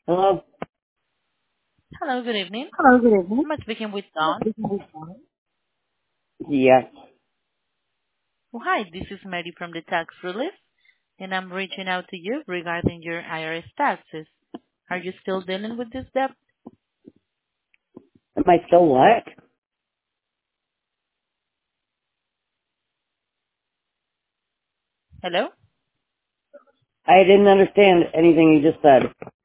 Hello? Hello, good evening. Hello, good evening. Am I speaking with Don? Yes. Oh, hi, this is Mary from the Tax Relief, and I'm reaching out to you regarding your IRS taxes. Are you still dealing with this debt? Am I still what? Hello? I didn't understand anything you just said.